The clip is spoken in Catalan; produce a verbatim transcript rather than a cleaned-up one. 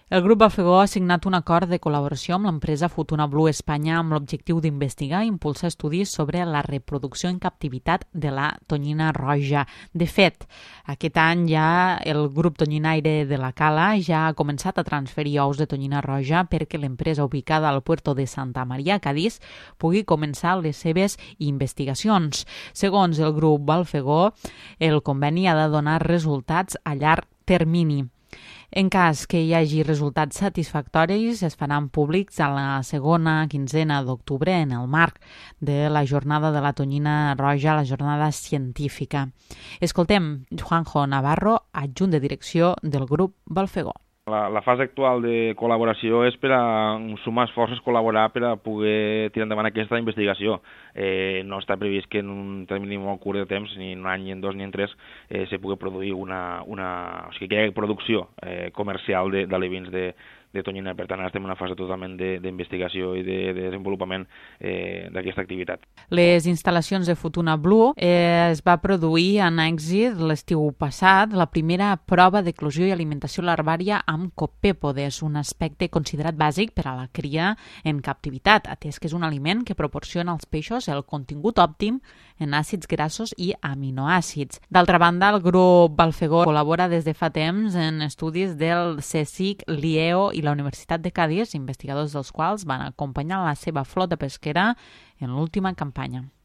El grup Balfegó ha signat un acord de col·laboració amb l'empresa Futuna Blue Espanya amb l'objectiu d'investigar i impulsar estudis sobre la reproducció en captivitat de la tonyina roja. De fet, aquest any ja el grup tonyinaire de la Cala ja ha començat a transferir ous de tonyina roja perquè l'empresa ubicada al puerto de Santa Maria, Cádiz, pugui començar les seves investigacions. Segons el grup Balfegó, el conveni ha de donar resultats a llarg termini. En cas que hi hagi resultats satisfactoris, es faran públics a la segona quinzena d'octubre en el marc de la jornada de la tonyina roja, la jornada científica. Escoltem Juanjo Navarro, adjunt de direcció del grup Balfegó. La, la fase actual de col·laboració és per a sumar esforços, col·laborar per a poder tirar endavant aquesta investigació. Eh, no està previst que en un termini molt curt de temps, ni en un any, ni en dos, ni en tres, eh, se pugui produir una, una... O sigui, que hi hagi producció eh, comercial d'alevins de, de tonyina. Per tant, estem en una fase totalment d'investigació i de, de desenvolupament eh, d'aquesta activitat. Les instal·lacions de Futuna Blue eh, es va produir en èxit l'estiu passat la primera prova d'eclosió i alimentació larvària amb copèpodes, un aspecte considerat bàsic per a la cria en captivitat, atès que és un aliment que proporciona als peixos el contingut òptim en àcids grassos i aminoàcids. D'altra banda, el grup Balfegó col·labora des de fa temps en estudis del CSIC, l'I E O i la Universitat de Cádiz, investigadors dels quals van acompanyar la seva flota pesquera en l'última campanya.